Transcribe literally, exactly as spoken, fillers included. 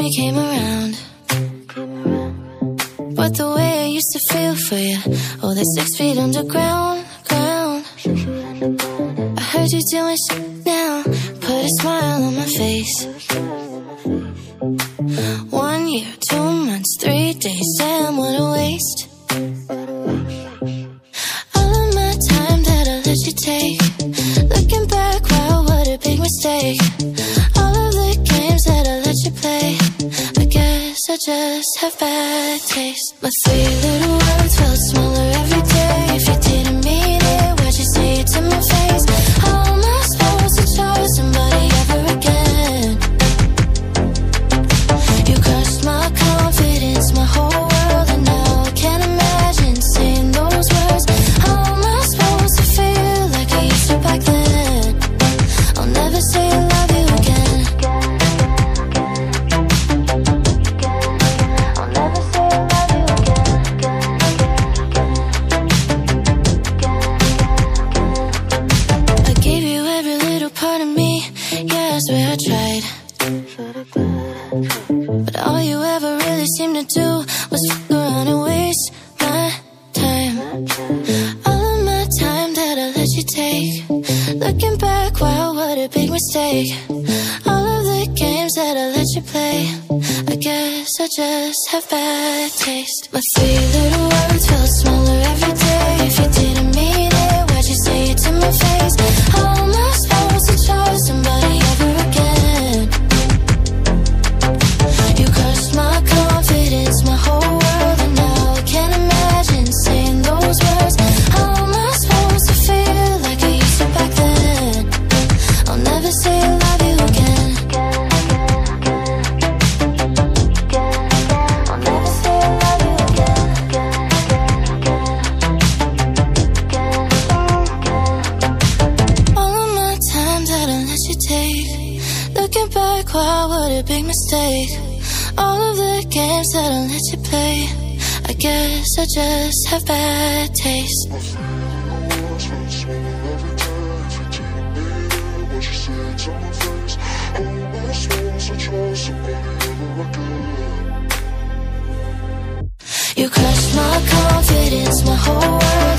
you came around. But the way I used to feel for you, oh, that's six feet underground, ground. I heard you doing shit now, put a smile on my face. One year, two months, three days, damn, what a waste. All of my time that I let you take, looking back, wow, what a big mistake. All of the games that I let you play, I guess I just have bad taste. My three little words felt smaller every day. If you didn't mean it, why'd you say it to my face? How am I supposed to trust somebody ever again? You crushed my confidence, my whole world, and now I can't imagine saying those words. How am I supposed to feel like I used to back then? I'll never say I love you again. I'll never say I love you again. I gave you every little part of me, yeah, I swear I tried. But all you ever really seemed to do was f*** around and waste my time. All of my time that I let you take, looking back, wow, what a big mistake. All of the games that I let you play, I guess I just have bad taste. My three little words felt smaller every day. If you didn't mean it, why'd you say it to my face? How am I supposed to trust somebody ever again? You crushed my confidence, my whole world, and now I can't imagine saying those words. How am I supposed to feel like I used to back then? I'll never say I love you again. I'll never say I love you again. All of my time that I let you take, looking back, wow, what a big mistake. All of the games that I let you play, I guess I just have bad taste. You crushed my confidence, my whole world.